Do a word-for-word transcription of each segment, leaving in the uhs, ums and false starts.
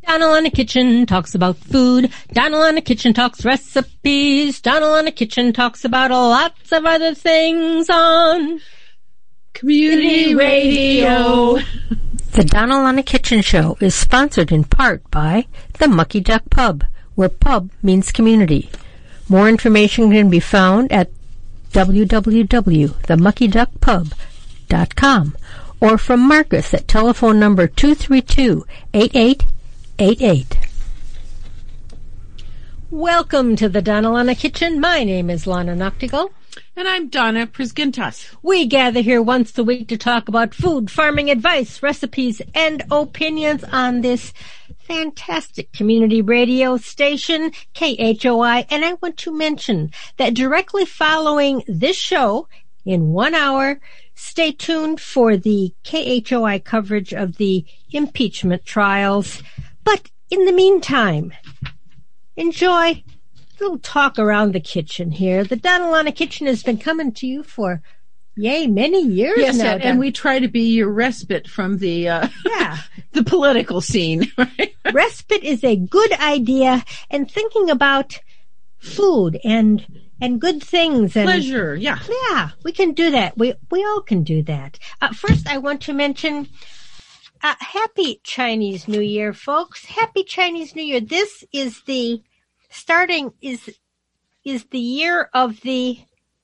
Donald on the Kitchen talks about food. Donald on the Kitchen talks recipes. Donald on the Kitchen talks about lots of other things on Community Radio. The Donald on the Kitchen Show is sponsored in part by the Mucky Duck Pub, where pub means community. More information can be found at w w w dot the mucky duck pub dot com or from Marcus at telephone number two three two, eight eight eight eight. Welcome to the Donald on the Kitchen. My name is Lana Noctigal. And I'm Donna Prisgintas. We gather here once a week to talk about food, farming advice, recipes, and opinions on this fantastic community radio station, K H O I. And I want to mention that directly following this show, in one hour, stay tuned for the K H O I coverage of the impeachment trials. But in the meantime, enjoy a little talk around the kitchen here. The Donald on the Kitchen has been coming to you for, yay, many years yes, now. Yes, and, and we try to be your respite from the uh, yeah. the political scene. Right? Respite is a good idea, and thinking about food and and good things and pleasure. Yeah, yeah, we can do that. We we all can do that. Uh, first, I want to mention. Uh, happy Chinese New Year, folks. Happy Chinese New Year. This is the starting is is the year of the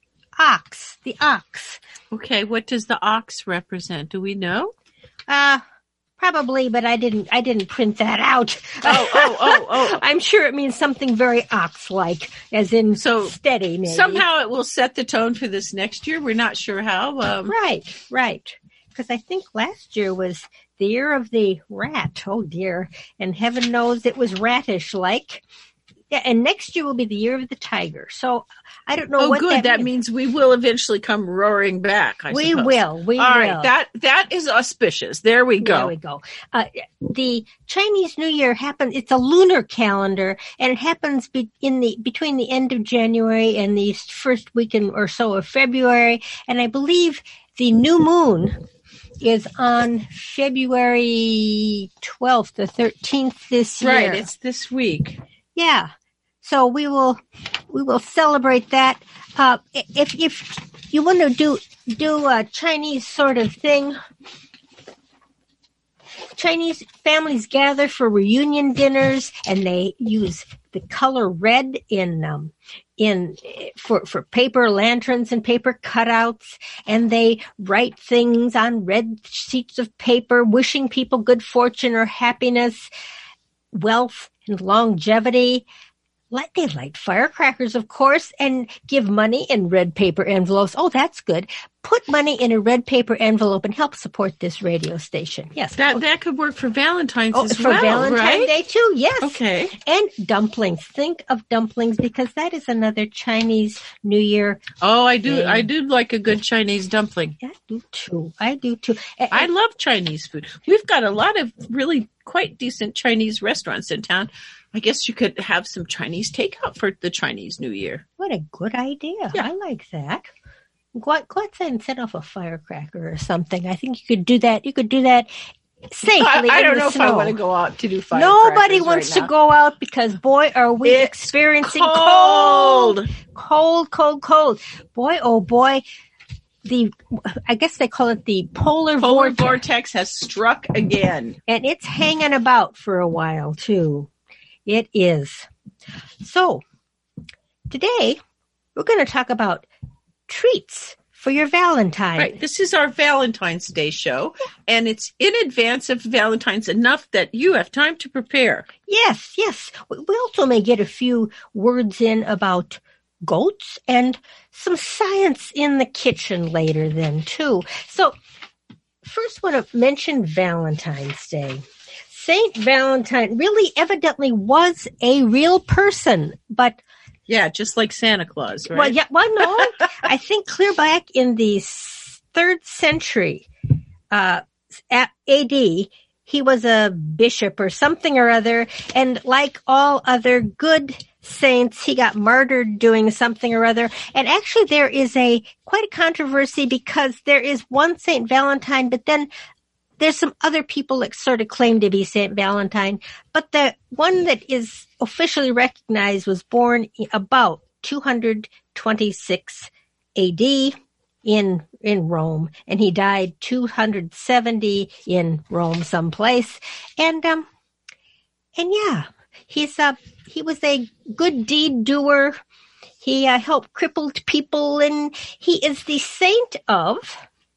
ox. The ox. Okay, what does the ox represent? Do we know? Uh probably, but I didn't I didn't print that out. Oh, oh, oh, oh. I'm sure it means something very ox-like, as in so steady, maybe. Somehow it will set the tone for this next year. We're not sure how. Um, right, right. Because I think last year was the year of the rat. Oh, dear. And heaven knows it was ratish-like. Yeah, and next year will be the year of the tiger. So I don't know oh, what good. that, that means. means we will eventually come roaring back, I we suppose. will. We All will. right. That, that is auspicious. There we go. There we go. Uh, the Chinese New Year happens, it's a lunar calendar, and it happens be, in the between the end of January and the first weekend or so of February. And I believe the new moon is on February twelfth or thirteenth this year. Right, it's this week. Yeah. So we will we will celebrate that. Uh, if if you want to do do a Chinese sort of thing, Chinese families gather for reunion dinners, and they use the color red in um, in for for paper lanterns and paper cutouts, and they write things on red sheets of paper, wishing people good fortune or happiness, wealth and longevity. Light, they light firecrackers, of course, and give money in red paper envelopes. Oh, that's good. Put money in a red paper envelope and help support this radio station. Yes. That that could work for Valentine's oh, as for well, Valentine's right? Day, too, yes. Okay. And dumplings. Think of dumplings, because that is another Chinese New Year. Oh, I do. thing. I do like a good Chinese dumpling. I do, too. I do, too. And, I love Chinese food. We've got a lot of really quite decent Chinese restaurants in town. I guess you could have some Chinese takeout for the Chinese New Year. What a good idea. Yeah. I like that. Go out, go outside and set off a firecracker or something. I think you could do that. You could do that safely. I, I in don't the know snow. if I want to go out to do firecrackers. Nobody wants right to now. go out, because, boy, are we It's experiencing cold. cold, cold, cold, cold. Boy, oh boy. The, I guess they call it the polar, Polar vortex. vortex has struck again. And it's hanging about for a while, too. It is. So, today, we're going to talk about treats for your Valentine. Right. This is our Valentine's Day show, and it's in advance of Valentine's enough that you have time to prepare. Yes, yes. We we also may get a few words in about goats and some science in the kitchen later then, too. So, first want to mention Valentine's Day. Saint Valentine really evidently was a real person, but... Yeah, just like Santa Claus, right? Well, yeah, well, no. I think clear back in the third century uh, at A D, he was a bishop or something or other, and like all other good saints, he got martyred doing something or other. And actually there is a quite a controversy, because there is one Saint Valentine, but then there's some other people that sort of claim to be Saint Valentine, but the one that is officially recognized was born about two twenty-six A D in in Rome, and he died two seventy in Rome someplace. And um and yeah, he's uh he was a good deed doer. He uh, helped crippled people, and he is the saint of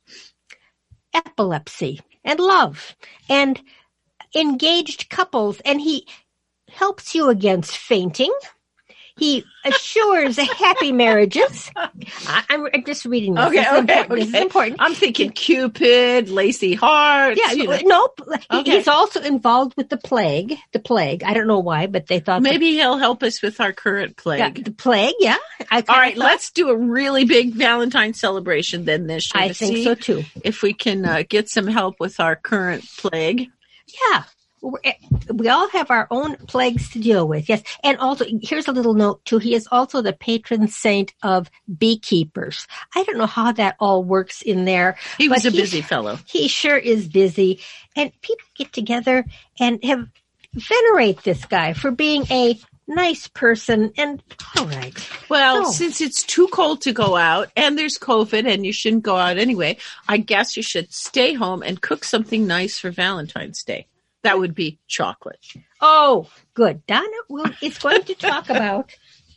epilepsy and love and engaged couples, and he helps you against fainting. He assures happy marriages. I, I'm just reading this. Okay, this, is okay, important. okay. This is important. I'm thinking Cupid, Lacey Hart. Yeah, you know. nope. Okay. He's also involved with the plague. The plague. I don't know why, but they thought Maybe the, he'll help us with our current plague. Yeah, the plague. Yeah. I All right, thought, let's do a really big Valentine celebration then this year. I to think see so too. If we can uh, get some help with our current plague. Yeah. We're, we all have our own plagues to deal with, yes. And also, here's a little note, too. He is also the patron saint of beekeepers. I don't know how that all works in there. He was a he, busy fellow. He sure is busy. And people get together and have venerate this guy for being a nice person. And all right. Well, so, since it's too cold to go out and there's COVID and you shouldn't go out anyway, I guess you should stay home and cook something nice for Valentine's Day. That would be chocolate. Oh, good. Donna will, is going to talk about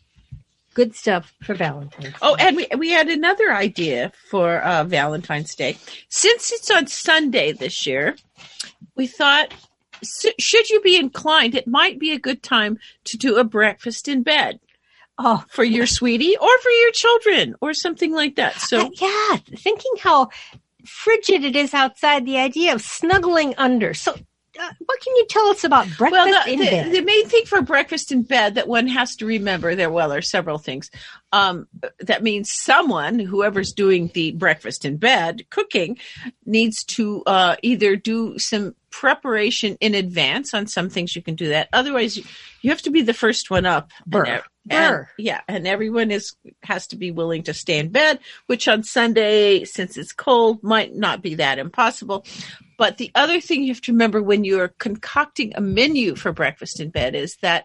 good stuff for Valentine's Day. Oh, and we we had another idea for uh, Valentine's Day. Since it's on Sunday this year, we thought, should you be inclined, it might be a good time to do a breakfast in bed. Oh, for your sweetie or for your children or something like that. So uh, yeah, thinking how frigid it is outside, the idea of snuggling under. So uh, what can you tell us about breakfast well, the, in the, bed? The main thing for breakfast in bed that one has to remember, there, well, there are several things. Um, that means someone, whoever's doing the breakfast in bed, cooking, needs to uh, either do some preparation in advance on some things. You can do that. Otherwise, you, you have to be the first one up. Burr. And, And, and, yeah, and everyone is has to be willing to stay in bed, which on Sunday, since it's cold, might not be that impossible. But the other thing you have to remember when you're concocting a menu for breakfast in bed is that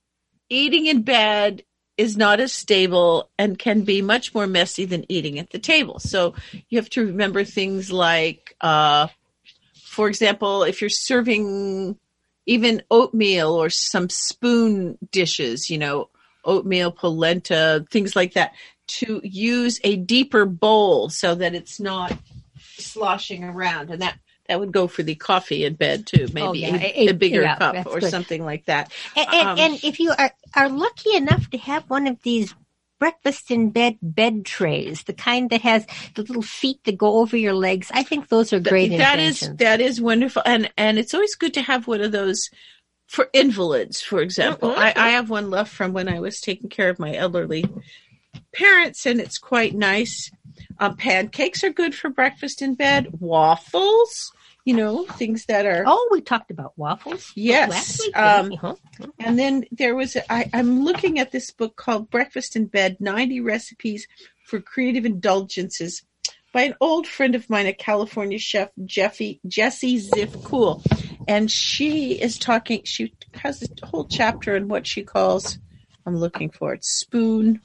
eating in bed is not as stable and can be much more messy than eating at the table. So you have to remember things like, uh, for example, if you're serving even oatmeal or some spoon dishes, you know, oatmeal, polenta, things like that, to use a deeper bowl so that it's not sloshing around. And that, that would go for the coffee in bed too, maybe oh, yeah. a, a bigger yeah, cup or good. something like that. And, and, um, and if you are, are lucky enough to have one of these breakfast in bed bed trays, the kind that has the little feet that go over your legs, I think those are great th- that inventions. is that is wonderful. And, and it's always good to have one of those for invalids, for example. Mm-hmm. I, I have one left from when I was taking care of my elderly parents, and it's quite nice. Um, pancakes are good for breakfast in bed. Waffles, you know, things that are... Oh, we talked about waffles. Yes. Last week, Um, huh? and then there was... A, I, I'm looking at this book called Breakfast in Bed, ninety Recipes for Creative Indulgences by an old friend of mine, a California chef, Jeffy, Jessie Ziff Cool. And she is talking, she has a whole chapter in what she calls, I'm looking for it, spoon,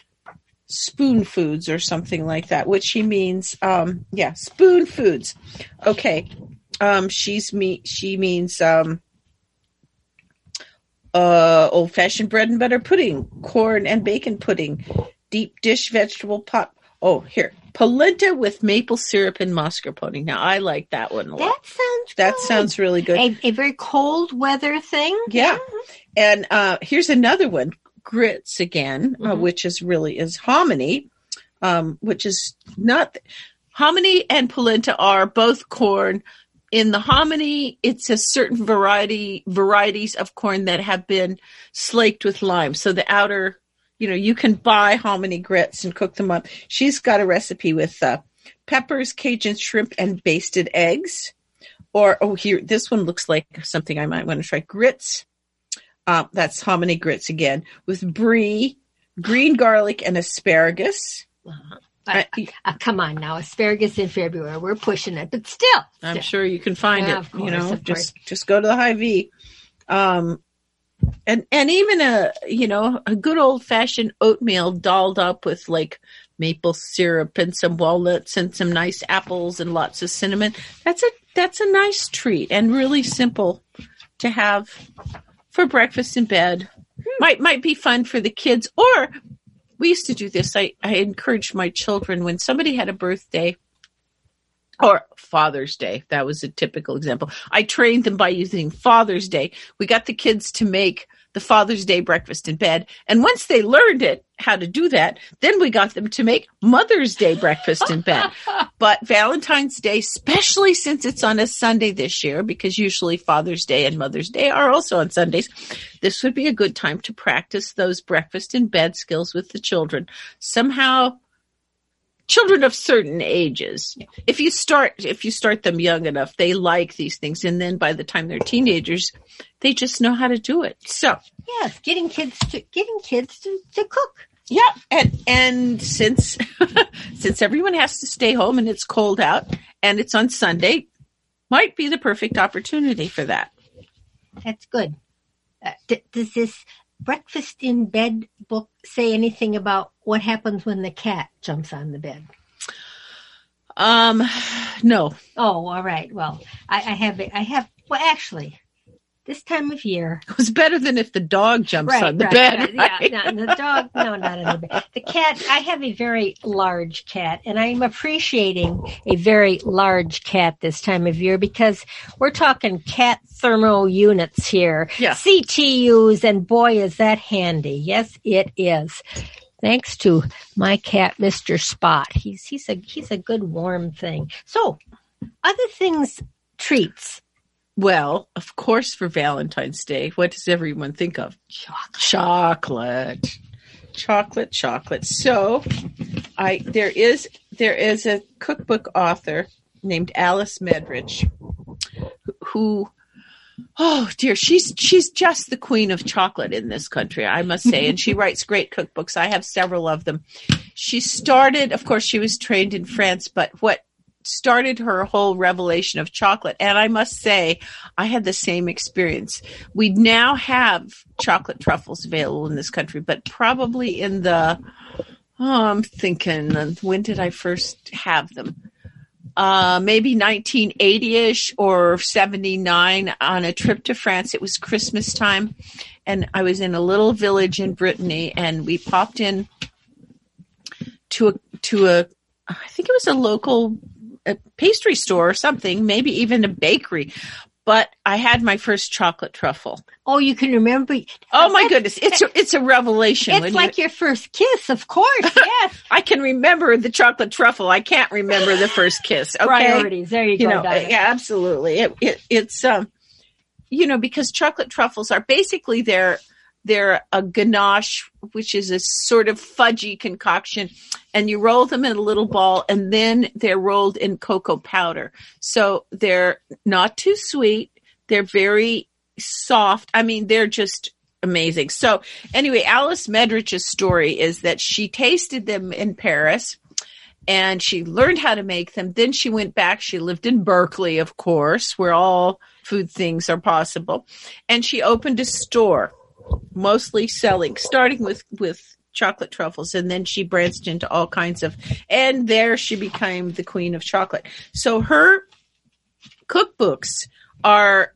spoon foods or something like that, which she means, um, yeah, spoon foods. Okay. Um, she's me, she means, um, uh, old fashioned bread and butter pudding, corn and bacon pudding, deep dish vegetable pot. Oh, here. Polenta with maple syrup and mascarpone. Now, I like that one a lot. That sounds That good. sounds really good. A, a very cold weather thing. Yeah. And uh, here's another one. Grits again, Mm-hmm. uh, which is really is hominy, um, which is not... Hominy and polenta are both corn. In the hominy, it's a certain variety varieties of corn that have been slaked with lime. So the outer... You know, you can buy hominy grits and cook them up. She's got a recipe with uh, peppers, Cajun shrimp, and basted eggs. Or, oh, here, this one looks like something I might want to try. Grits. Uh, that's hominy grits again. With brie, green garlic, and asparagus. Uh-huh. Uh, uh, come on now, asparagus in February. We're pushing it, but still. still. I'm sure you can find yeah, it. Course, you know, just just go to the Hy-Vee. Um, and and even a you know a good old fashioned oatmeal dolled up with like maple syrup and some walnuts and some nice apples and lots of cinnamon. That's a that's a nice treat and really simple to have for breakfast in bed. Might might be fun for the kids. Or we used to do this. I, I encouraged my children when somebody had a birthday or Father's Day. That was a typical example. I trained them by using Father's Day. We got the kids to make the Father's Day breakfast in bed. And once they learned it, how to do that, then we got them to make Mother's Day breakfast in bed. But Valentine's Day, especially since it's on a Sunday this year, because usually Father's Day and Mother's Day are also on Sundays, this would be a good time to practice those breakfast in bed skills with the children. Somehow, children of certain ages, if you start if you start them young enough, they like these things, and then by the time they're teenagers, they just know how to do it. So yes, getting kids to getting kids to, to cook. Yeah, and and since since everyone has to stay home and it's cold out and it's on Sunday, might be the perfect opportunity for that. That's good. Uh, d- does this breakfast in bed book say anything about what happens when the cat jumps on the bed? Um, no. Oh, all right. Well, I, I have it. I have. Well, actually, this time of year, it was better than if the dog jumps right, on the right, bed. Right, right? Yeah, no, the dog. No, not on the bed. The cat. I have a very large cat, and I'm appreciating a very large cat this time of year because we're talking cat thermal units here. Yeah. C T Us, and boy, is that handy. Yes, it is. Thanks to my cat, Mister Spot. He's he's a he's a good warm thing. So, other things, treats. Well, of course, for Valentine's Day, what does everyone think of? Chocolate. Chocolate. Chocolate, chocolate. So, I there is there is a cookbook author named Alice Medrich who, oh dear, she's she's just the queen of chocolate in this country, I must say, and she writes great cookbooks. I have several of them. She started, of course, she was trained in France, but what started her whole revelation of chocolate, and I must say, I had the same experience. We now have chocolate truffles available in this country, but probably in the, oh, I'm thinking, when did I first have them? Uh, maybe nineteen eighty-ish or seventy-nine on a trip to France. It was Christmas time, and I was in a little village in Brittany, and we popped in to a, to a, I think it was a local a pastry store or something, maybe even a bakery. But I had my first chocolate truffle. Oh, you can remember? Oh my goodness, it's a, it's a revelation. It's like you, your first kiss, of course. Yes, I can remember the chocolate truffle. I can't remember the first kiss. Okay? Priorities. There you, you go. Know, Donna. Yeah, absolutely. It, it, it's um, you know, because chocolate truffles are basically they're they're a ganache, which is a sort of fudgy concoction, and you roll them in a little ball, and then they're rolled in cocoa powder. So they're not too sweet. They're very soft. I mean, they're just amazing. So anyway, Alice Medrich's story is that she tasted them in Paris and she learned how to make them. Then she went back. She lived in Berkeley, of course, where all food things are possible. And she opened a store, mostly selling, starting with, with chocolate truffles. And then she branched into all kinds of, and there she became the queen of chocolate. So her cookbooks are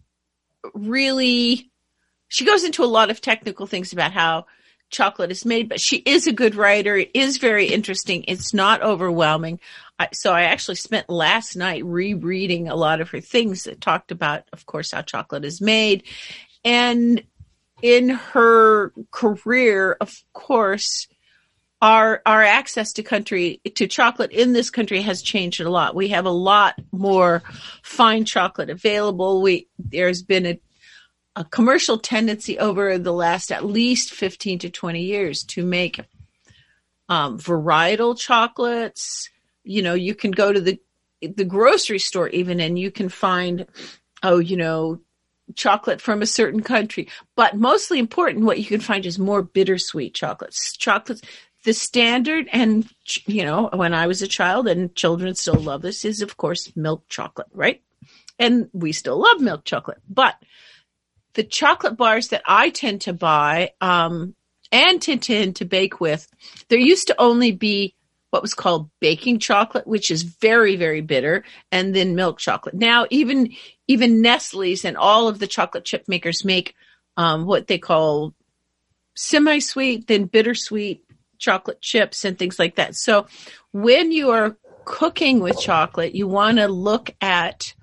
really, she goes into a lot of technical things about how chocolate is made, but she is a good writer. It is very interesting. It's not overwhelming. I, so I actually spent last night rereading a lot of her things that talked about, of course, how chocolate is made. And in her career, of course, our our access to country to chocolate in this country has changed a lot. We have a lot more fine chocolate available. We there's been a, a commercial tendency over the last at least fifteen to twenty years to make um, varietal chocolates. You know, you can go to the the grocery store even, and you can find, oh, you know, chocolate from a certain country. But mostly important, what you can find is more bittersweet chocolates. Chocolates, the standard, and, you know, when I was a child, and children still love this, is, of course, milk chocolate, right? And we still love milk chocolate. But the chocolate bars that I tend to buy um, and tend to, to bake with, there used to only be what was called baking chocolate, which is very, very bitter, and then milk chocolate. Now, even even Nestle's and all of the chocolate chip makers make um, what they call semi-sweet, then bittersweet chocolate chips and things like that. So when you are cooking with chocolate, you want to look at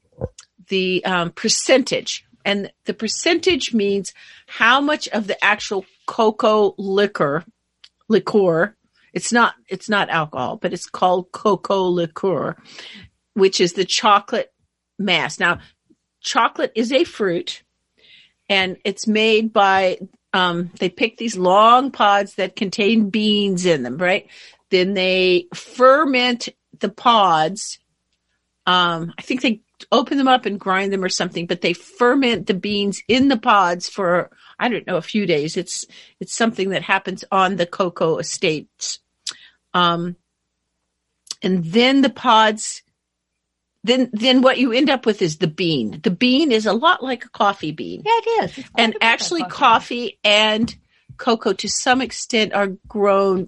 the um, percentage. And the percentage means how much of the actual cocoa liquor, liqueur, it's not, it's not alcohol, but it's called cocoa liqueur, which is the chocolate mass. Now, chocolate is a fruit, and it's made by, um, they pick these long pods that contain beans in them, right? Then they ferment the pods. Um, I think they open them up and grind them or something, but they ferment the beans in the pods for, I don't know, a few days. It's, it's something that happens on the cocoa estates. Um, and then the pods, then, then what you end up with is the bean. The bean is a lot like a coffee bean. Yeah, it is. It's and actually coffee. coffee and cocoa to some extent are grown.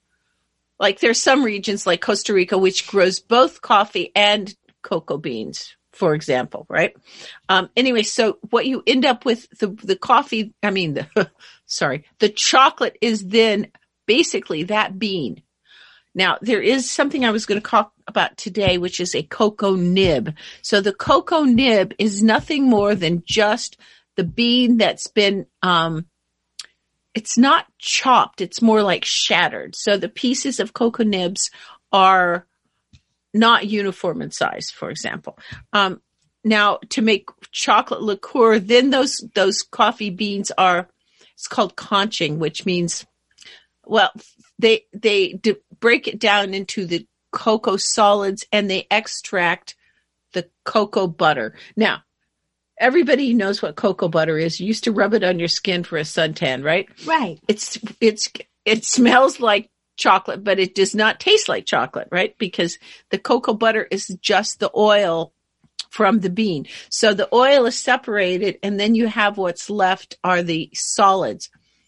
Like there's some regions like Costa Rica, which grows both coffee and cocoa beans, for example, right? Um, anyway, so what you end up with, the, the coffee, I mean, the, sorry, the chocolate is then basically that bean. Now, there is something I was going to talk about today, which is a cocoa nib. So the cocoa nib is nothing more than just the bean that's been, um, it's not chopped. It's more like shattered. So the pieces of cocoa nibs are not uniform in size, for example. Um, now, to make chocolate liqueur, then those those coffee beans are, it's called conching, which means, well, they they d- break it down into the cocoa solids, and they extract the cocoa butter. Now, everybody knows what cocoa butter is. You used to rub it on your skin for a suntan, right? Right. It's it's it smells like chocolate, but it does not taste like chocolate, right? Because the cocoa butter is just the oil from the bean. So the oil is separated, and then you have what's left are the solids.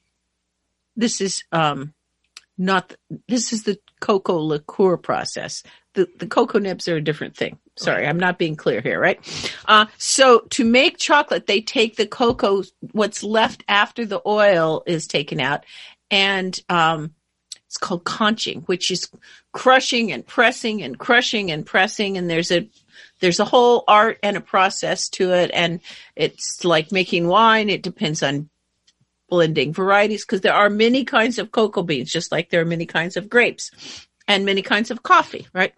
This is um, not, this is the cocoa liqueur process. The, the cocoa nibs are a different thing. Sorry, I'm not being clear here, right? Uh, so to make chocolate, they take the cocoa, what's left after the oil is taken out, and um, it's called conching, which is crushing and pressing and crushing and pressing. And there's a, there's a whole art and a process to it. And it's like making wine. It depends on blending varieties, because there are many kinds of cocoa beans, just like there are many kinds of grapes and many kinds of coffee, right?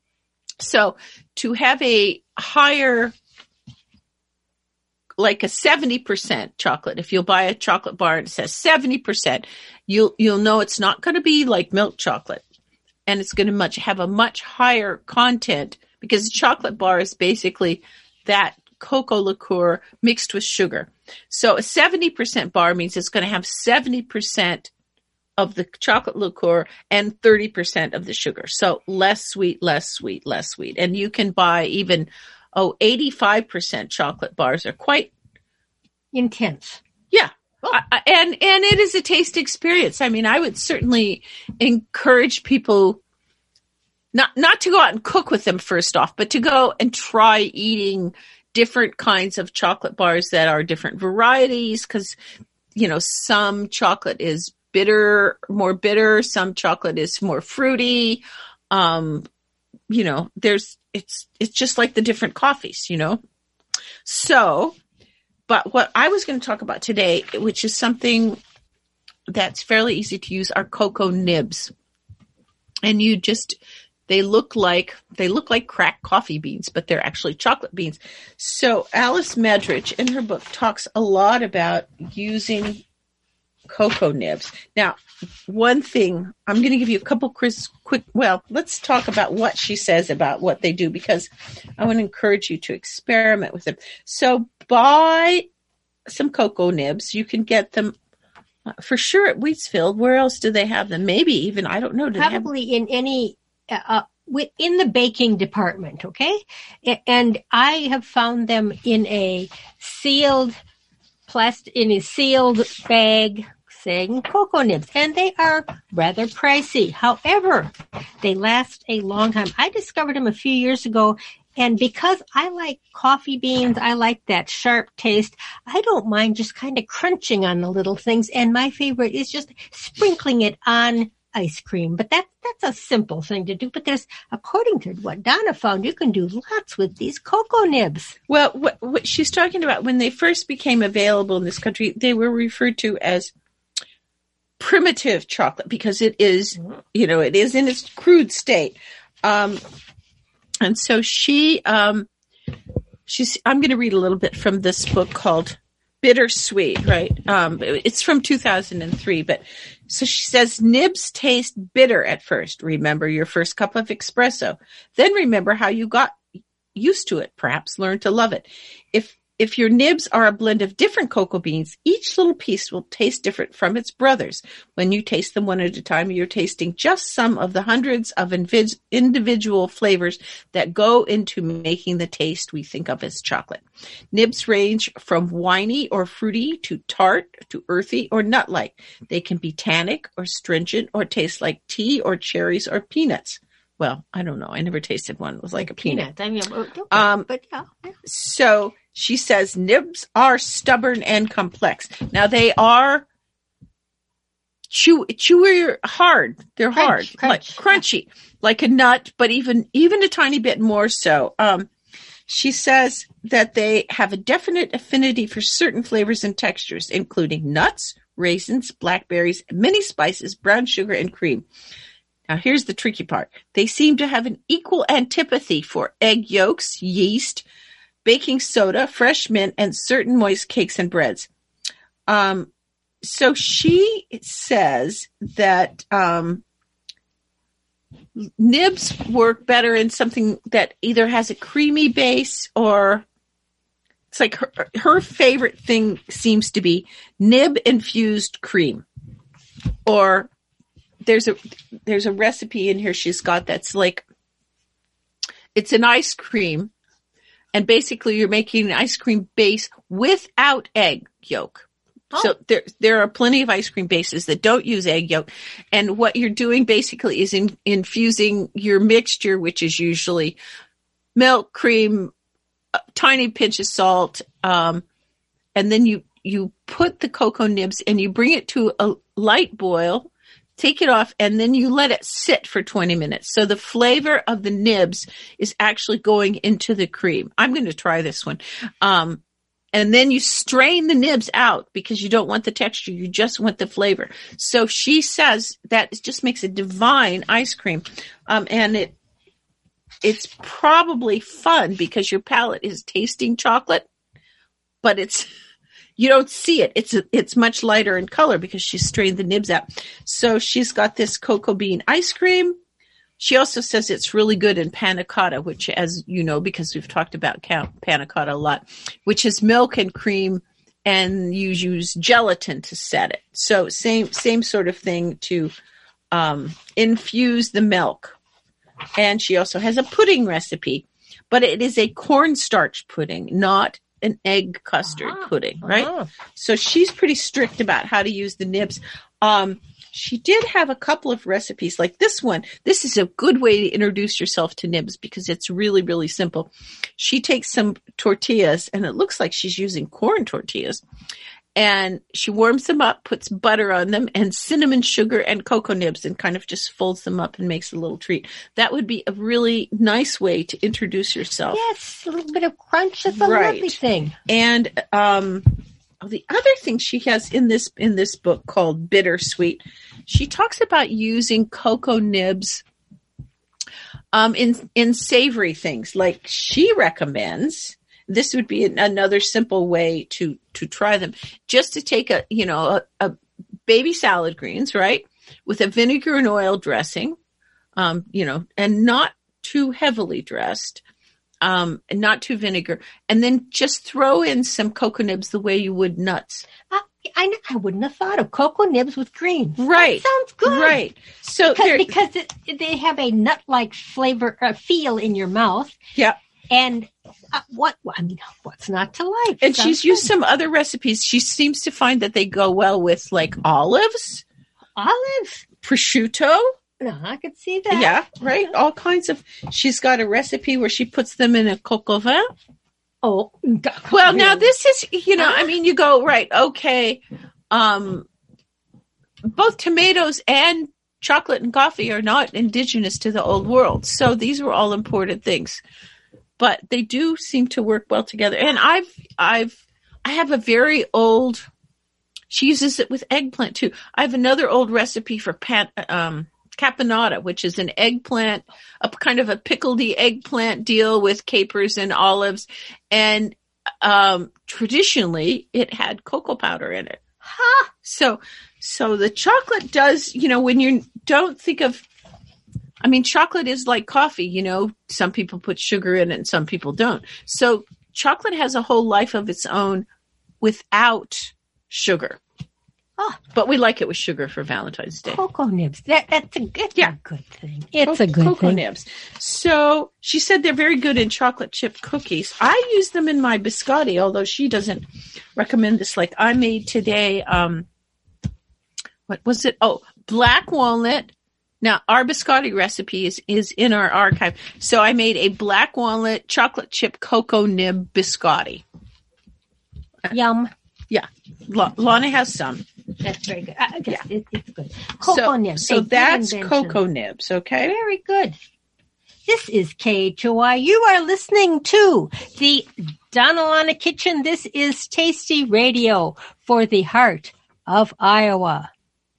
So to have a higher, like a seventy percent chocolate, if you'll buy a chocolate bar and it says seventy percent, you'll, you'll know it's not going to be like milk chocolate, and it's going to much have a much higher content, because the chocolate bar is basically that cocoa liqueur mixed with sugar. So a seventy percent bar means it's going to have seventy percent of the chocolate liqueur and thirty percent of the sugar. So less sweet, less sweet, less sweet. And you can buy even, oh, eighty-five percent chocolate bars are quite intense. Yeah. Oh. I, and, and it is a taste experience. I mean, I would certainly encourage people not, not to go out and cook with them first off, but to go and try eating different kinds of chocolate bars that are different varieties. Cause, you know, some chocolate is bitter, more bitter. Some chocolate is more fruity. Um, you know, there's, it's, it's just like the different coffees, you know? So, but what I was going to talk about today, which is something that's fairly easy to use, are cocoa nibs. And you just, they look like, they look like cracked coffee beans, but they're actually chocolate beans. So Alice Medrich in her book talks a lot about using cocoa nibs. Now, one thing, I'm going to give you a couple quick, well, let's talk about what she says about what they do, because I want to encourage you to experiment with them. So buy some cocoa nibs. You can get them Uh, for sure at Wheatsfield. Where else do they have them? Maybe even, I don't know. Do Probably they have... in any, uh, in the baking department, okay? And I have found them in a sealed plastic, in a sealed bag saying cocoa nibs, and they are rather pricey. However, they last a long time. I discovered them a few years ago, and because I like coffee beans, I like that sharp taste, I don't mind just kind of crunching on the little things, and my favorite is just sprinkling it on ice cream. But that, that's a simple thing to do. But there's, according to what Donna found, you can do lots with these cocoa nibs. Well, what, what she's talking about, when they first became available in this country, they were referred to as primitive chocolate because it is, you know, it is in its crude state. Um, and so she, um, she's, I'm going to read a little bit from this book called Bittersweet, right? Um, it's from two thousand three, but so she says, nibs taste bitter at first. Remember your first cup of espresso. Then remember how you got used to it. Perhaps learn to love it. If If your nibs are a blend of different cocoa beans, each little piece will taste different from its brothers. When you taste them one at a time, you're tasting just some of the hundreds of invid- individual flavors that go into making the taste we think of as chocolate. Nibs range from winey or fruity to tart to earthy or nut-like. They can be tannic or stringent or taste like tea or cherries or peanuts. Well, I don't know. I never tasted one. It was like a peanut. peanut. I mean, okay, um, but yeah. So she says nibs are stubborn and complex. Now they are chew, chewy, hard. They're Crunch, hard, crunch. like crunchy, like a nut, but even even a tiny bit more so. Um, she says that they have a definite affinity for certain flavors and textures, including nuts, raisins, blackberries, many spices, brown sugar, and cream. Now, here's the tricky part. They seem to have an equal antipathy for egg yolks, yeast, baking soda, fresh mint, and certain moist cakes and breads. Um, so she says that um, nibs work better in something that either has a creamy base or it's like her, her favorite thing seems to be nib-infused cream or There's a there's a recipe in here she's got that's like, it's an ice cream, and basically you're making an ice cream base without egg yolk. Oh. So there there are plenty of ice cream bases that don't use egg yolk, and what you're doing basically is in, infusing your mixture, which is usually milk, cream, a tiny pinch of salt, um, and then you you put the cocoa nibs and you bring it to a light boil. Take it off, and then you let it sit for twenty minutes. So the flavor of the nibs is actually going into the cream. I'm going to try this one. Um, and then you strain the nibs out because you don't want the texture. You just want the flavor. So she says that it just makes a divine ice cream. Um, and it it's probably fun because your palate is tasting chocolate, but it's... You don't see it. It's it's much lighter in color because she strained the nibs out. So she's got this cocoa bean ice cream. She also says it's really good in panna cotta, which, as you know, because we've talked about panna cotta a lot, which is milk and cream, and you use gelatin to set it. So same same sort of thing to um, infuse the milk. And she also has a pudding recipe, but it is a cornstarch pudding, not an egg custard uh-huh. pudding, right? Uh-huh. So she's pretty strict about how to use the nibs. Um, she did have a couple of recipes like this one. This is a good way to introduce yourself to nibs because it's really, really simple. She takes some tortillas, and it looks like she's using corn tortillas, and she warms them up, puts butter on them, and cinnamon sugar and cocoa nibs, and kind of just folds them up and makes a little treat. That would be a really nice way to introduce yourself. Yes, a little bit of crunch. That's a right. lovely thing. And um, the other thing she has in this in this book called Bittersweet, she talks about using cocoa nibs um, in in savory things. Like she recommends. This would be another simple way to, to try them. Just to take a, you know, a, a baby salad greens, right? With a vinegar and oil dressing, um, you know, and not too heavily dressed, um, and not too vinegar. And then just throw in some cocoa nibs the way you would nuts. Uh, I I wouldn't have thought of cocoa nibs with greens. Right. That sounds good. Right. So because, there, because it, they have a nut-like flavor uh, feel in your mouth. Yeah. And uh, what I mean, what's not to like? And sounds she's good. used some other recipes. She seems to find that they go well with like olives, olives, prosciutto. No, I could see that. Yeah, right. All kinds of. She's got a recipe where she puts them in a coq au vin. Oh, well, now this is, you know, I mean, you go, right, okay. Um, both tomatoes and chocolate and coffee are not indigenous to the old world. So these were all imported things. But they do seem to work well together. And I've, I've, I have a very old, she uses it with eggplant too. I have another old recipe for pan, um, caponata, which is an eggplant, a kind of a pickledy eggplant deal with capers and olives. And um, traditionally, it had cocoa powder in it. Huh. So, so the chocolate does, you know, when you don't think of, I mean, chocolate is like coffee, you know, some people put sugar in it and some people don't. So chocolate has a whole life of its own without sugar. Oh. But we like it with sugar for Valentine's Day. Cocoa nibs. That, that's a, it's yeah. a good thing. It's Co- a good cocoa thing. nibs. So she said they're very good in chocolate chip cookies. I use them in my biscotti, although she doesn't recommend this. Like I made today, um, what was it? Oh, black walnut. Now, our biscotti recipe is, is in our archive. So I made a black walnut chocolate chip cocoa nib biscotti. Yum. Yeah. La- Lana has some. That's very good. I guess Yeah. it, it's good. Cocoa so, nibs. So a good that's invention. cocoa nibs, okay? Very good. This is K H O I. You are listening to the Donna Lana Kitchen. This is Tasty Radio for the heart of Iowa.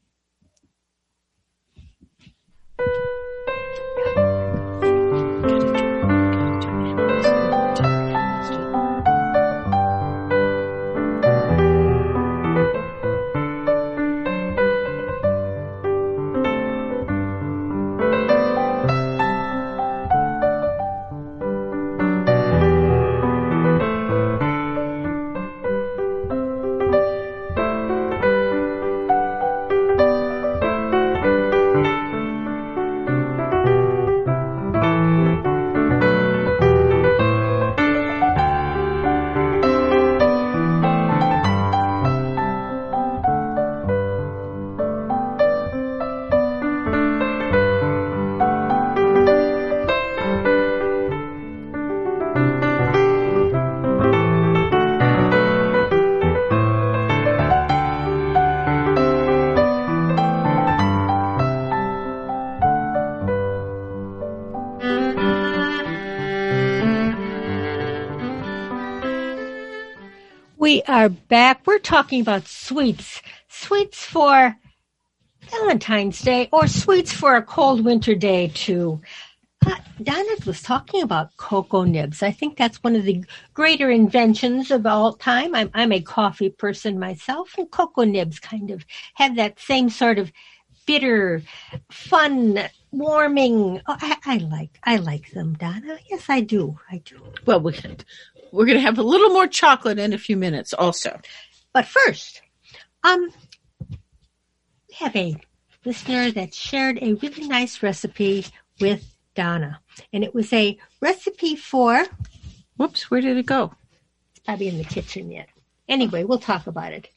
We are back. We're talking about sweets. Sweets for Valentine's Day or sweets for a cold winter day too. Uh, Donna was talking about cocoa nibs. I think that's one of the greater inventions of all time. I'm, I'm a coffee person myself, and cocoa nibs kind of have that same sort of bitter, fun, warming. Oh, I, I like I like them, Donna. Yes, I do. I do. Well, we we're going to have a little more chocolate in a few minutes also. But first, um, we have a listener that shared a really nice recipe with Donna. And it was a recipe for... Whoops, where did it go? It's probably in the kitchen yet. Anyway, we'll talk about it.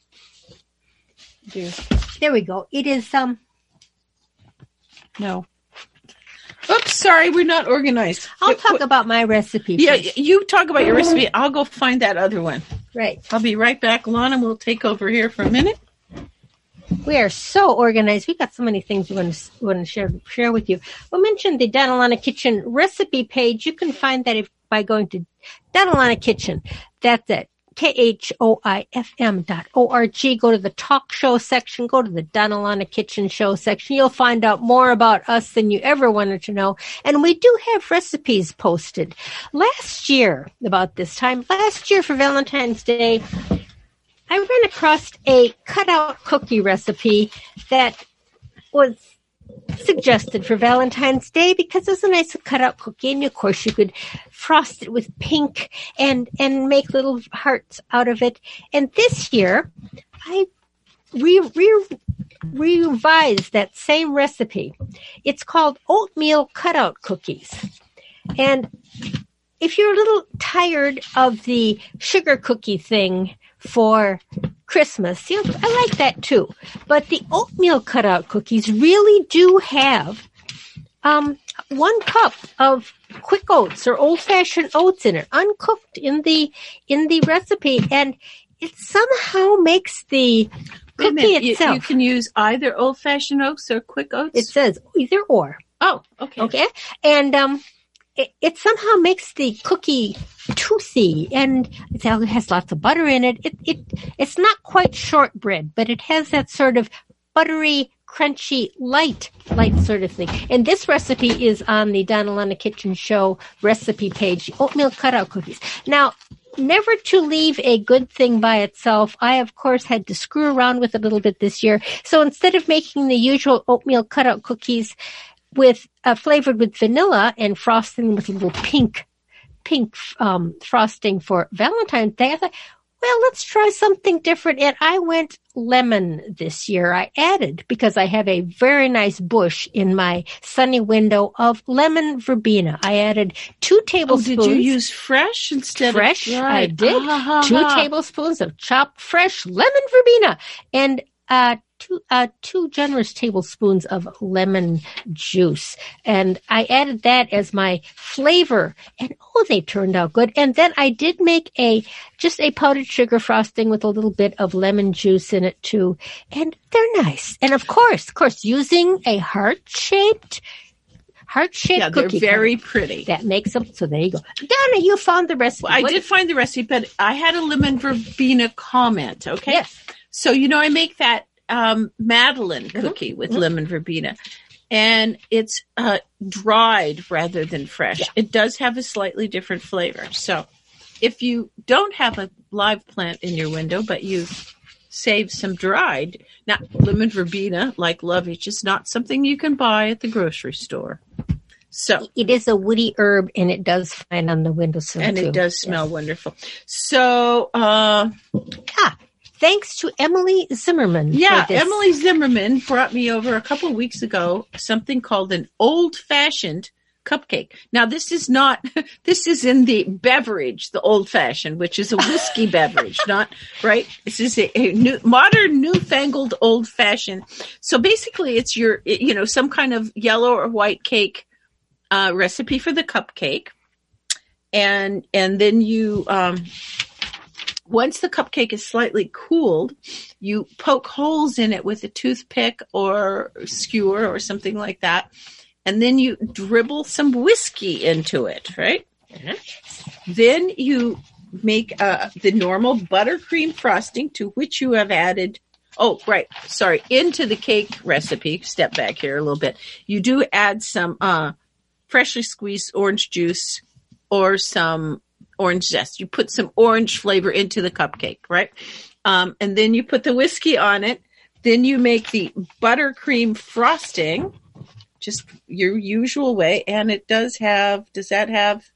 There we go. It is... um. No. Oops, sorry, we're not organized. I'll Wait, talk wait. about my recipe Yeah, first. you talk about your recipe. I'll go find that other one. Right. I'll be right back. Lana will take over here for a minute. We are so organized. We got so many things we want to, we want to share share with you. We'll mention the Donna Lana Kitchen recipe page. You can find that if, by going to Donna Lana Kitchen. That's it. K H O I F M dot O R G. Go to the talk show section. Go to the Donna Lana Kitchen show section. You'll find out more about us than you ever wanted to know. And we do have recipes posted. Last year, about this time, last year for Valentine's Day, I ran across a cutout cookie recipe that was suggested for Valentine's Day because it's a nice cutout cookie, and of course you could frost it with pink and and make little hearts out of it. And this year, I re, re, revise that same recipe. It's called oatmeal cutout cookies. And if you're a little tired of the sugar cookie thing for Christmas, you know, I like that too. But the oatmeal cutout cookies really do have um, one cup of quick oats or old-fashioned oats in it, uncooked in the in the recipe, and it somehow makes the Wait a cookie minute. You, itself. you can use either old-fashioned oats or quick oats? It says either or. Oh, okay. Okay, and um, it, it somehow makes the cookie toothy, and it has lots of butter in it. It it it's not quite shortbread, but it has that sort of buttery, crunchy, light, light sort of thing. And this recipe is on the Donalana Kitchen Show recipe page, oatmeal cutout cookies. Now, never to leave a good thing by itself, I, of course, had to screw around with it a little bit this year. So instead of making the usual oatmeal cutout cookies with uh, flavored with vanilla and frosting with a little pink, pink um, frosting for Valentine's Day, I thought, well, let's try something different. And I went lemon this year. I added, because I have a very nice bush in my sunny window of lemon verbena. I added two tablespoons. Oh, did you use fresh instead fresh? of fresh? I did. Ah, two ah, tablespoons of chopped fresh lemon verbena and uh, two uh, two generous tablespoons of lemon juice. And I added that as my flavor. And oh, they turned out good. And then I did make a just a powdered sugar frosting with a little bit of lemon juice in it too. And they're nice. And of course, of course, using a heart-shaped Heart-shaped yeah, they're cookie very cutter. pretty. That makes them, so there you go. Donna, you found the recipe. Well, I What- did find the recipe, but I had a lemon verbena comment, okay? Yes. So, you know, I make that um, Madeline Mhm. cookie with Mhm. lemon verbena, and it's uh, dried rather than fresh. Yeah. It does have a slightly different flavor. So if you don't have a live plant in your window, but you save some dried, now lemon verbena, like lovage, is not something you can buy at the grocery store. So, It is a woody herb, and it does fine on the windowsill, and too. it does smell wonderful. So, uh, Ah, thanks to Emily Zimmerman. yeah, for this. Emily Zimmerman brought me over a couple of weeks ago something called an old-fashioned cupcake. Now, this is not, this is in the beverage, the old-fashioned, which is a whiskey beverage, not, right? This is a, a new, modern, newfangled old-fashioned. So basically, it's your, you know, some kind of yellow or white cake uh, recipe for the cupcake. And, and then you, um, once the cupcake is slightly cooled, you poke holes in it with a toothpick or skewer or something like that. And then you dribble some whiskey into it, right? Mm-hmm. Then you make uh, the normal buttercream frosting, to which you have added, oh, right, sorry, into the cake recipe. Step back here a little bit. You do add some uh, freshly squeezed orange juice or some orange zest. You put some orange flavor into the cupcake, right? Um, and then you put the whiskey on it. Then you make the buttercream frosting, just your usual way. And it does have, does that have?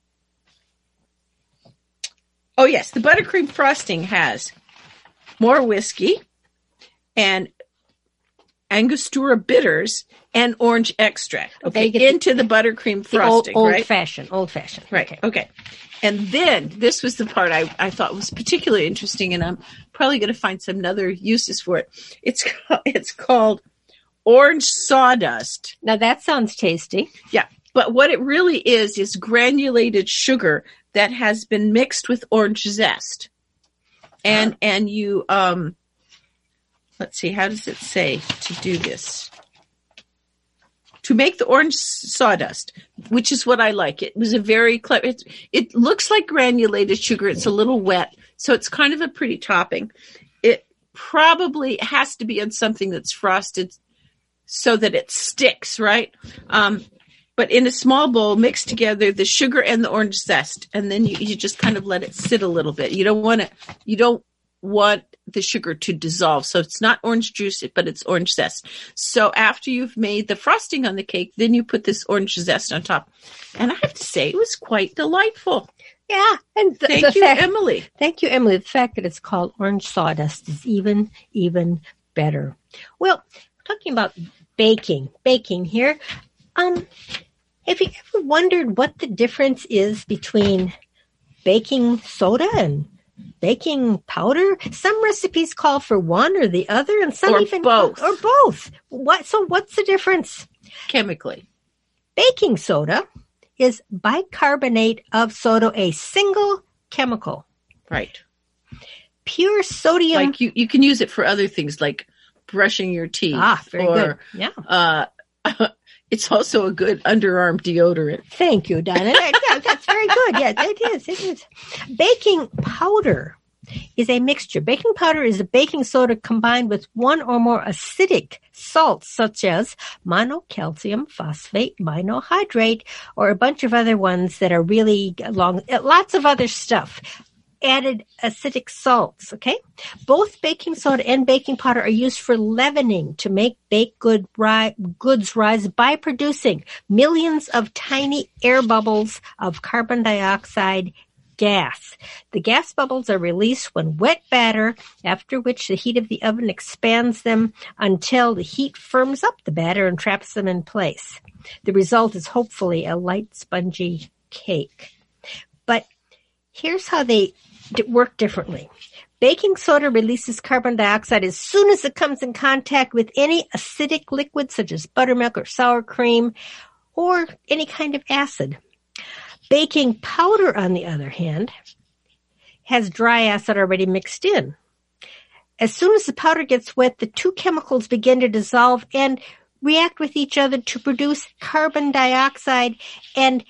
Oh, yes. The buttercream frosting has more whiskey and Angostura bitters and orange extract. Okay. They get into the, the buttercream the old, frosting, old right? fashioned, old fashioned. Right. Okay. Okay. And then this was the part I, I thought was particularly interesting, and I'm probably going to find some other uses for it. It's it's called orange sawdust. Now that sounds tasty. Yeah. But what it really is, is granulated sugar that has been mixed with orange zest. And, and you, um, let's see, how does it say to do this? To make the orange sawdust, which is what I like. It was a very clever, it, it looks like granulated sugar. It's a little wet, so it's kind of a pretty topping. It probably has to be on something that's frosted so that it sticks, right? Um, but in a small bowl, mix together the sugar and the orange zest, and then you, you just kind of let it sit a little bit. You don't want to, you don't want the sugar to dissolve. So it's not orange juice, but it's orange zest. So after you've made the frosting on the cake, then you put this orange zest on top. And I have to say, it was quite delightful. Yeah. And the, Thank the you, fact, Emily. Thank you, Emily. The fact that it's called orange sawdust is even, even better. Well, talking about baking, baking here. Um, have you ever wondered what the difference is between baking soda and baking powder? Some recipes call for one or the other, and some Or even both. Call, or both. What? So, what's the difference? Chemically. Baking soda is bicarbonate of soda, a single chemical. Right. Pure sodium. Like you, you can use it for other things like brushing your teeth. Ah, very or, good. Yeah. Uh, it's also a good underarm deodorant. Thank you, Donna. Yeah, that's very good. Yes, it is. It is. Baking powder is a mixture. Baking powder is a baking soda combined with one or more acidic salts, such as monocalcium phosphate, monohydrate, or a bunch of other ones that are really long, lots of other stuff. Added acidic salts, okay? Both baking soda and baking powder are used for leavening to make baked good ri- goods rise by producing millions of tiny air bubbles of carbon dioxide gas. The gas bubbles are released when wet batter, after which the heat of the oven expands them until the heat firms up the batter and traps them in place. The result is hopefully a light, spongy cake. But here's how they work differently. Baking soda releases carbon dioxide as soon as it comes in contact with any acidic liquid such as buttermilk or sour cream or any kind of acid. Baking powder, on the other hand, has dry acid already mixed in. As soon as the powder gets wet, the two chemicals begin to dissolve and react with each other to produce carbon dioxide, and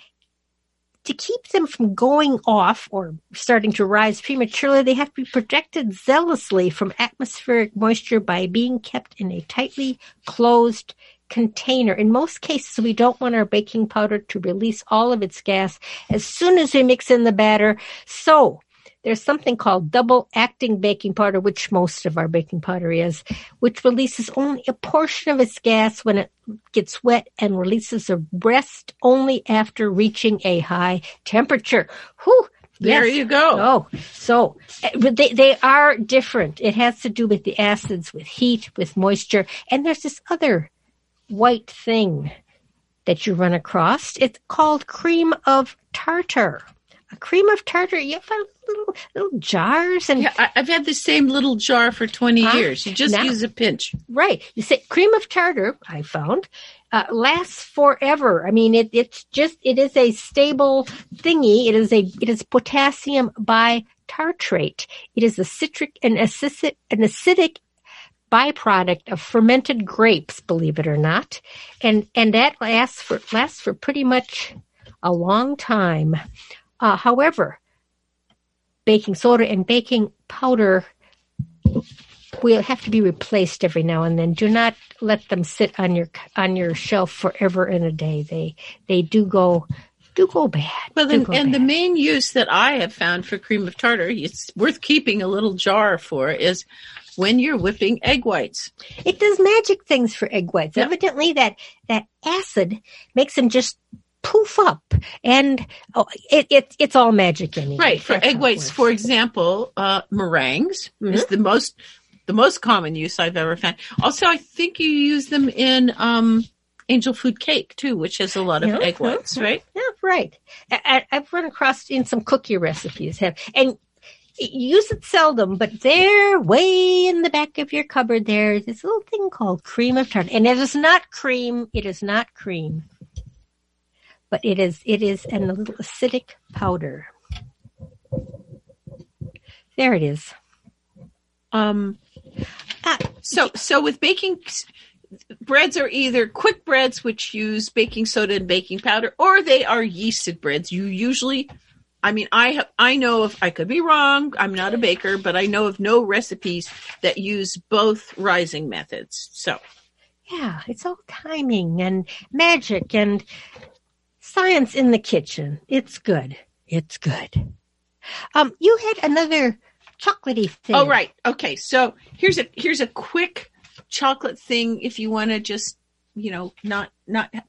to keep them from going off or starting to rise prematurely, they have to be protected zealously from atmospheric moisture by being kept in a tightly closed container. In most cases, we don't want our baking powder to release all of its gas as soon as we mix in the batter. So there's something called double-acting baking powder, which most of our baking powder is, which releases only a portion of its gas when it gets wet and releases the rest only after reaching a high temperature. Whew. There Yes. you go. Oh, so but they, they are different. It has to do with the acids, with heat, with moisture. And there's this other white thing that you run across. It's called cream of tartar. A cream of tartar, you have little little jars, and Yeah, I, I've had the same little jar for twenty Huh? years. You just Now- use a pinch. right. You say cream of tartar, I found, uh, lasts forever. I mean, it it's just it is a stable thingy. It is a it is potassium bitartrate. It is a citric and acidic an acidic byproduct of fermented grapes, believe it or not, and and that lasts for lasts for pretty much a long time. Uh, however, baking soda and baking powder will have to be replaced every now and then. Do not let them sit on your on your shelf forever and a day. They they do go do go bad. Well, Do then, go and the bad. main use that I have found for cream of tartar, it's worth keeping a little jar for, is when you're whipping egg whites. It does magic things for egg whites. Yeah. Evidently, that that acid makes them just poof up, and oh, it, it it's all magic anyway. Right. For That's egg how it whites, works. for example, uh, meringues Mm-hmm. is the most the most common use I've ever found. Also, I think you use them in um, angel food cake too, which has a lot of Yeah, egg yeah, whites, right? Yeah, right. I, I, I've run across in some cookie recipes, have and you use it seldom, but there, way in the back of your cupboard, there is this little thing called cream of tartar, and it is not cream. It is not cream, but it is it is a little acidic powder. There it is. Um, Ah, so, so with baking breads are either quick breads, which use baking soda and baking powder, or they are yeasted breads. You usually, I mean, I have, I know of, I could be wrong. I'm not a baker, but I know of no recipes that use both rising methods. So, yeah, it's all timing and magic and science in the kitchen. It's good. It's good. Um, you had another chocolatey thing. oh, right. Okay. So here's a, here's a quick chocolate thing. If you want to just, you know, not, not,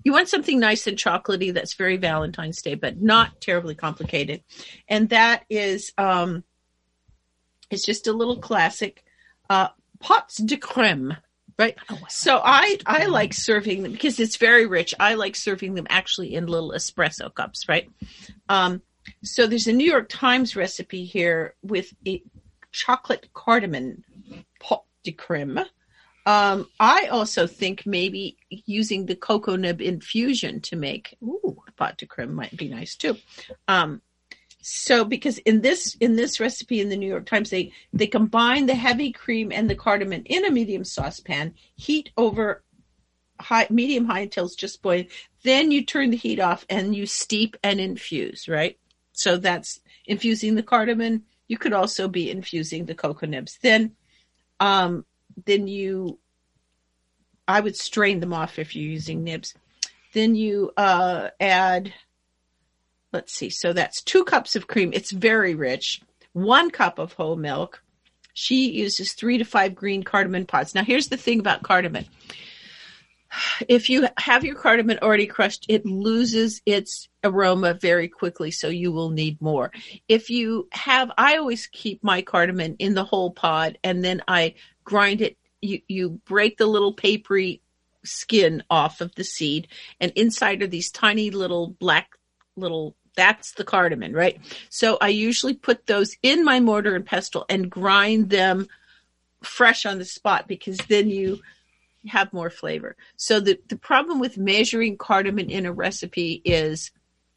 you want something nice and chocolatey that's very Valentine's Day, but not terribly complicated. And that is, um, it's just a little classic, uh, pots de crème, right? Oh, so I, I like serving them because it's very rich. I like serving them actually in little espresso cups, right? Um, so there's a New York Times recipe here with a chocolate cardamom pot de crème. Um, I also think maybe using the cocoa nib infusion to make ooh, pot de crème might be nice too. Um, so because in this in this recipe in the New York Times, they they combine the heavy cream and the cardamom in a medium saucepan, heat over high, medium high until it's just boiling. Then you turn the heat off and you steep and infuse, right? So that's infusing the cardamom. You could also be infusing the cocoa nibs. Then, um, then you, I would strain them off if you're using nibs. Then you uh, add, let's see, so that's two cups of cream. It's very rich. One cup of whole milk. She uses three to five green cardamom pods. Now, here's the thing about cardamom. If you have your cardamom already crushed, it loses its aroma very quickly, so you will need more. If you have, I always keep my cardamom in the whole pod, and then I grind it. You, you break the little papery skin off of the seed, and inside are these tiny little black little, that's the cardamom, right? So I usually put those in my mortar and pestle and grind them fresh on the spot, because then you have more flavor. So the, the problem with measuring cardamom in a recipe is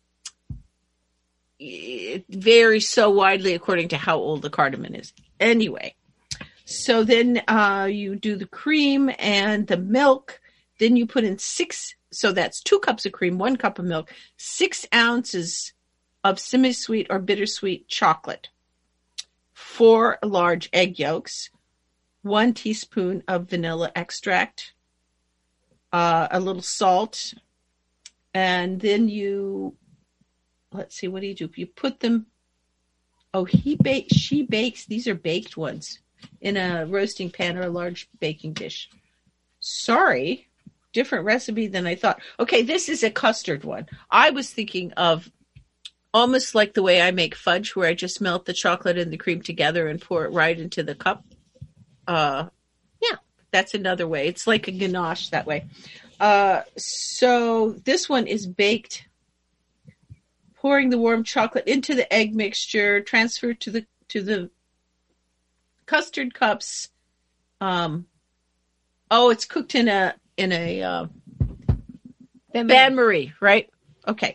it varies so widely according to how old the cardamom is. Anyway, so then uh, you do the cream and the milk. Then you put in six, so that's two cups of cream, one cup of milk, six ounces of semi-sweet or bittersweet chocolate, four large egg yolks, one teaspoon of vanilla extract, uh, a little salt, and then you, let's see, what do you do? You put them, oh, he bakes, she bakes, these are baked ones, in a roasting pan or a large baking dish. Sorry, different recipe than I thought. Okay, this is a custard one. I was thinking of almost like the way I make fudge, where I just melt the chocolate and the cream together and pour it right into the cup. Uh, yeah, that's another way. It's like a ganache that way. Uh, so this one is baked, pouring the warm chocolate into the egg mixture, transfer to the, to the custard cups. Um, oh, it's cooked in a, in a, uh, bain-marie, right? Okay.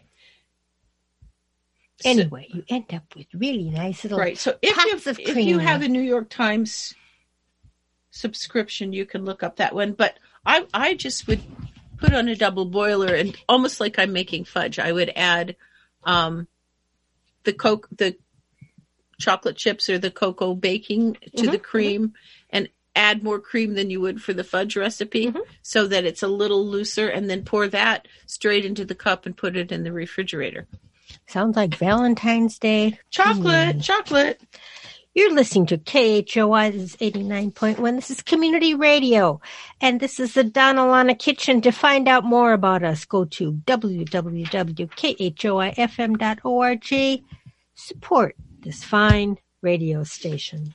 Anyway, so, you end up with really nice little right. So if you, of if you have a New York Times subscription, you can look up that one. But I, I just would put on a double boiler, and almost like I'm making fudge, I would add um, the coke, the chocolate chips or the cocoa baking to mm-hmm, the cream, mm-hmm. and add more cream than you would for the fudge recipe, mm-hmm. so that it's a little looser, and then pour that straight into the cup and put it in the refrigerator. Sounds like Valentine's Day. Chocolate, mm. chocolate. You're listening to K H O I. This is eighty-nine point one. This is Community Radio. And this is the Donna Lana Kitchen. To find out more about us, go to w w w dot k h o i f m dot org. Support this fine radio station.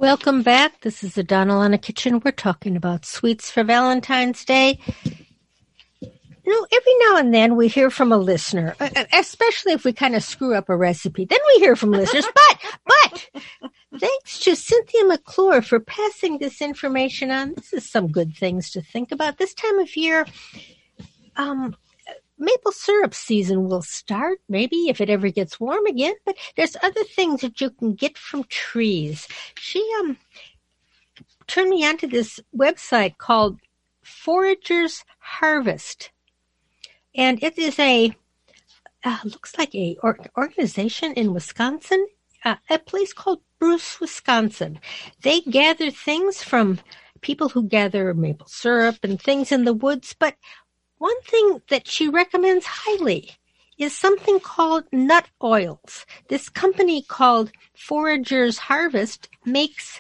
Welcome back. This is the Donna Kitchen. We're talking about sweets for Valentine's Day. You know, every now and then we hear from a listener, especially if we kind of screw up a recipe. Then we hear from listeners. But, but, thanks to Cynthia McClure for passing this information on. This is some good things to think about. This time of year, um, maple syrup season will start, maybe if it ever gets warm again. But there's other things that you can get from trees. She um turned me onto this website called Forager's Harvest. And it is a, uh, looks like a or, organization in Wisconsin, uh, a place called Bruce, Wisconsin. They gather things from people who gather maple syrup and things in the woods. But one thing that she recommends highly is something called nut oils. This company called Forager's Harvest makes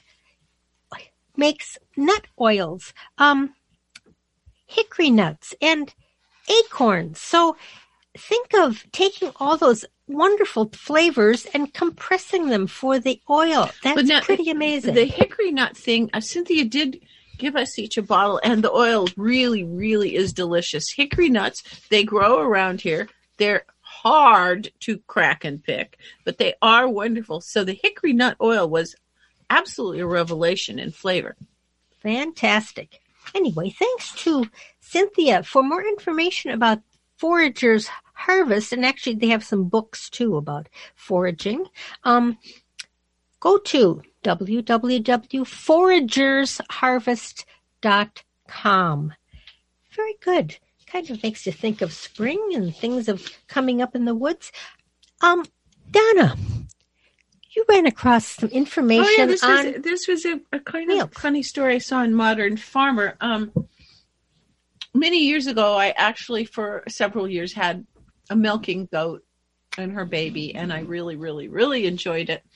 makes nut oils, um, hickory nuts, and acorns. So think of taking all those wonderful flavors and compressing them for the oil. That's now, pretty amazing. The hickory nut thing, uh, Cynthia did give us each a bottle, and the oil really, really is delicious. Hickory nuts, they grow around here. They're hard to crack and pick, but they are wonderful. So the hickory nut oil was absolutely a revelation in flavor. Fantastic. Anyway, thanks to Cynthia. For more information about Forager's Harvest, and actually they have some books too about foraging, um, go to w w w dot foragers harvest dot com. Very good. Kind of makes you think of spring and things of coming up in the woods. Um, Donna, you ran across some information oh, yeah, this on... Was, this was a, a kind milk. of funny story I saw in Modern Farmer. Um, many years ago, I actually, for several years, had a milking goat and her baby, and I really, really, really enjoyed it.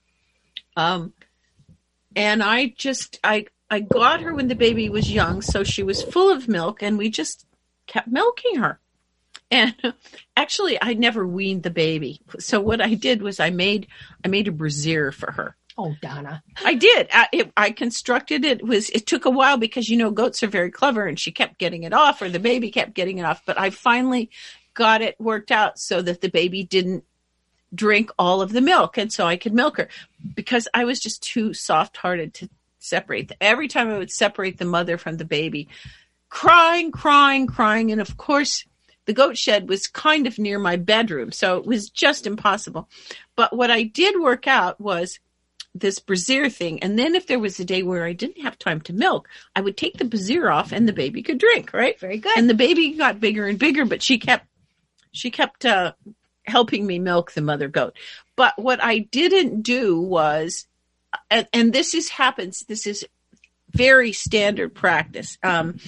Um, and I just, I, I got her when the baby was young, so she was full of milk, and we just kept milking her. And actually, I never weaned the baby. So what I did was I made I made a brassiere for her. Oh, Donna. I did. I, it, I constructed it. It was it took a while because, you know, goats are very clever, and she kept getting it off, or the baby kept getting it off. But I finally got it worked out so that the baby didn't drink all of the milk, and so I could milk her, because I was just too soft-hearted to separate. The, every time I would separate the mother from the baby, crying, crying, crying, and of course, the goat shed was kind of near my bedroom, so it was just impossible. But what I did work out was this brassiere thing, and then if there was a day where I didn't have time to milk, I would take the brassiere off, and the baby could drink, right? Very good. And the baby got bigger and bigger, but she kept she kept uh, helping me milk the mother goat. But what I didn't do was, and, and this is happens, this is very standard practice. Um,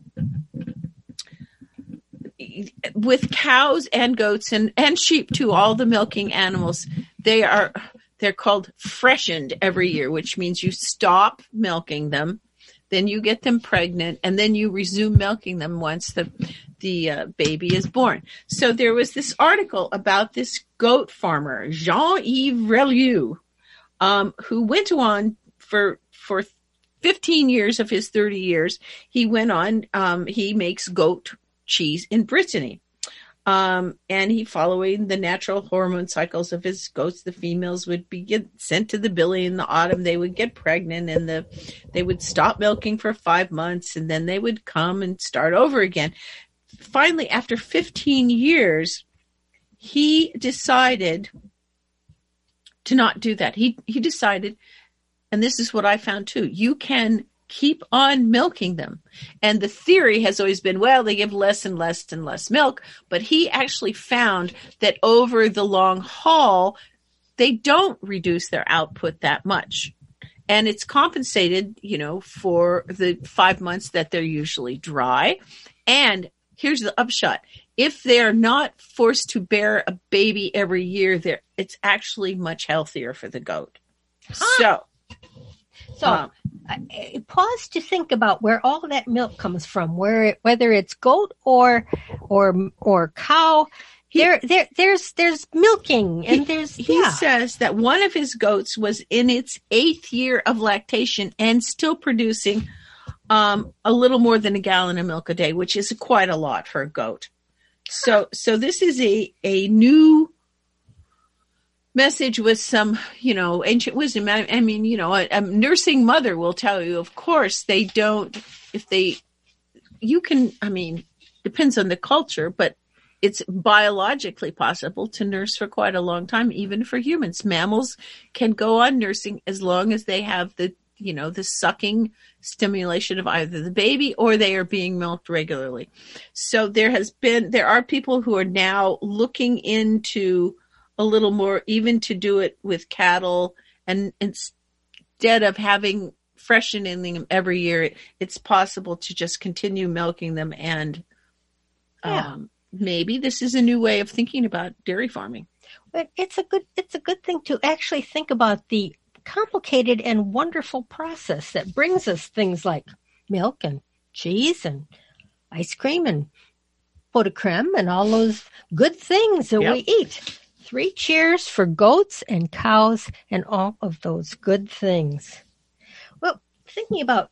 with cows and goats and, and sheep too, all the milking animals, they are, they're called freshened every year, which means you stop milking them, then you get them pregnant, and then you resume milking them once the, the uh, baby is born. So there was this article about this goat farmer, Jean-Yves Relieu, um, who went on for, for fifteen years of his thirty years. He went on, um, he makes goat cheese in Brittany. Um, and he, following the natural hormone cycles of his goats, the females would be get sent to the billy in the autumn. They would get pregnant, and the they would stop milking for five months, and then they would come and start over again. Finally, after fifteen years, he decided to not do that. He he decided, and this is what I found too, you can keep on milking them. And the theory has always been, well, they give less and less and less milk. But he actually found that over the long haul, they don't reduce their output that much. And it's compensated, you know, for the five months that they're usually dry. And here's the upshot. If they're not forced to bear a baby every year, they're, it's actually much healthier for the goat. Huh. So, so um, I, pause to think about where all that milk comes from, where it, whether it's goat or or or cow. there, there, there's, there's milking and he, there's, he yeah. says that one of his goats was in its eighth year of lactation and still producing um, a little more than a gallon of milk a day, which is quite a lot for a goat. So, so this is a, a new message with some, you know, ancient wisdom. I, I mean, you know, a, a nursing mother will tell you, of course, they don't, if they, you can, I mean, depends on the culture, but it's biologically possible to nurse for quite a long time, even for humans. Mammals can go on nursing as long as they have the, you know, the sucking stimulation of either the baby or they are being milked regularly. So there has been, there are people who are now looking into a little more, even to do it with cattle, and instead of having freshening them every year, it's possible to just continue milking them. And yeah. um, maybe this is a new way of thinking about dairy farming. But it's a good, it's a good thing to actually think about the complicated and wonderful process that brings us things like milk and cheese and ice cream and pot de creme and all those good things that yep. we eat. Three cheers for goats and cows and all of those good things. Well, thinking about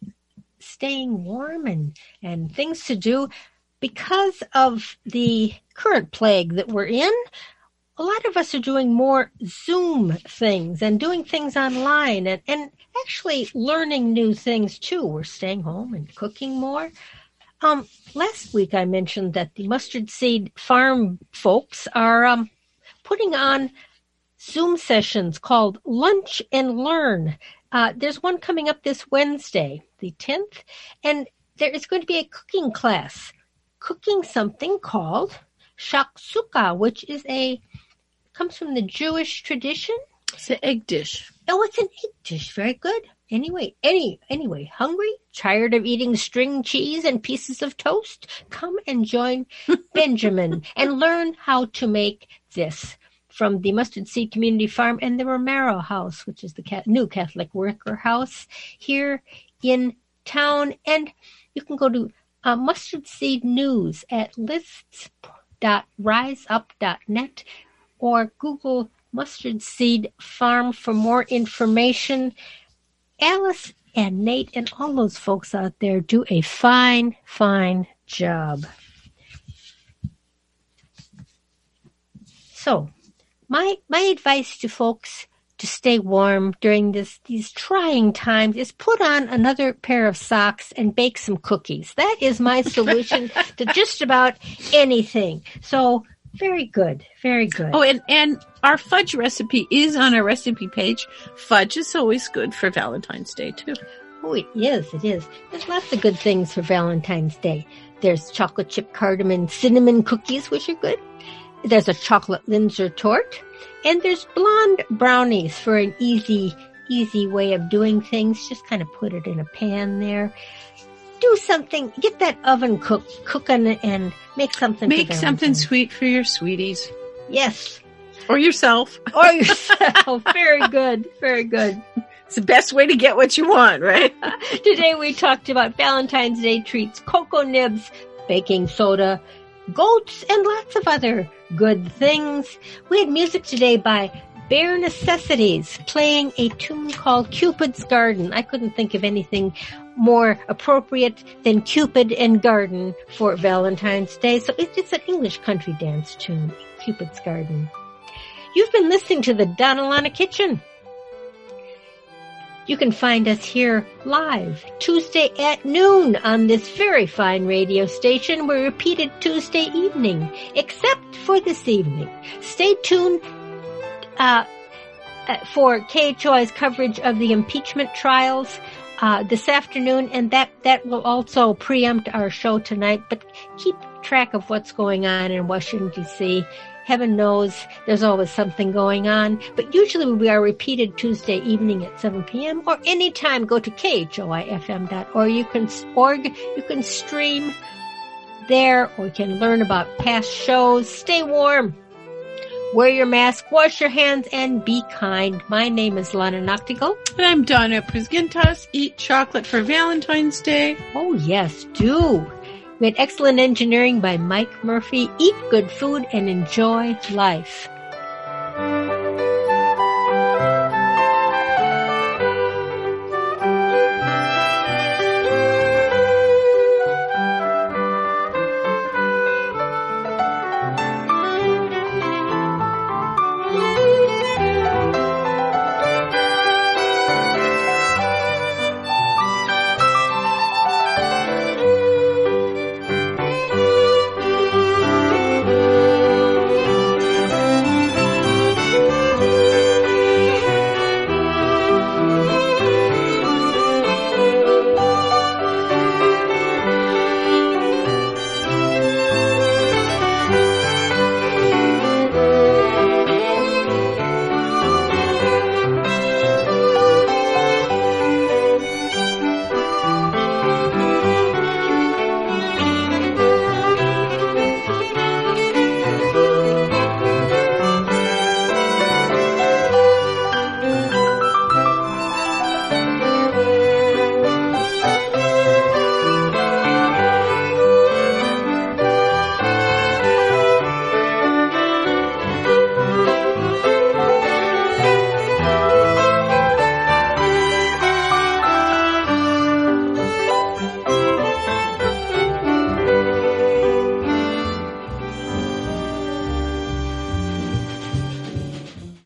staying warm and, and things to do, because of the current plague that we're in, a lot of us are doing more Zoom things and doing things online and, and actually learning new things too. We're staying home and cooking more. Um, last week I mentioned that the Mustard Seed Farm folks are um, putting on Zoom sessions called Lunch and Learn. Uh, there's one coming up this Wednesday, the tenth, and there is going to be a cooking class, cooking something called shakshuka, which is a comes from the Jewish tradition. It's an egg dish. Oh, it's an egg dish. Very good. Anyway, any anyway, hungry? Tired of eating string cheese and pieces of toast? Come and join Benjamin and learn how to make this from the Mustard Seed Community Farm and the Romero House, which is the new Catholic worker house here in town. And you can go to uh, Mustard Seed News at lists dot rise up dot net or Google Mustard Seed Farm for more information. Alice and Nate and all those folks out there do a fine, fine job. So, my my advice to folks to stay warm during this these trying times is put on another pair of socks and bake some cookies. That is my solution to just about anything. So, very good. Very good. Oh, and, and our fudge recipe is on our recipe page. Fudge is always good for Valentine's Day, too. Oh, it is. It is. There's lots of good things for Valentine's Day. There's chocolate chip cardamom cinnamon cookies, which are good. There's a chocolate Linzer tort. And there's blonde brownies for an easy, easy way of doing things. Just kind of put it in a pan there. Do something, get that oven cook, cooking and make something. Make something sweet for your sweeties. Yes. Or yourself. Or yourself. Very good. Very good. It's the best way to get what you want, right? Today we talked about Valentine's Day treats, cocoa nibs, baking soda, goats, and lots of other good things. We had music today by Bare Necessities playing a tune called Cupid's Garden. I couldn't think of anything more appropriate than Cupid and Garden for Valentine's Day. So it's an English country dance tune, Cupid's Garden. You've been listening to the Donna Lana Kitchen. You can find us here live Tuesday at noon on this very fine radio station. We're repeated Tuesday evening, except for this evening. Stay tuned uh, for K H O I's coverage of the impeachment trials uh, this afternoon, and that, that will also preempt our show tonight. But keep track of what's going on in Washington, D C Heaven knows there's always something going on, but usually we are repeated Tuesday evening at seven p.m. or anytime. Go to K H O I F M dot org. You can org. You can stream there, or you can learn about past shows. Stay warm. Wear your mask, wash your hands, and be kind. My name is Lana Noctigal. And I'm Donna Prisgintas. Eat chocolate for Valentine's Day. Oh, yes, do. We had excellent engineering by Mike Murphy. Eat good food and enjoy life.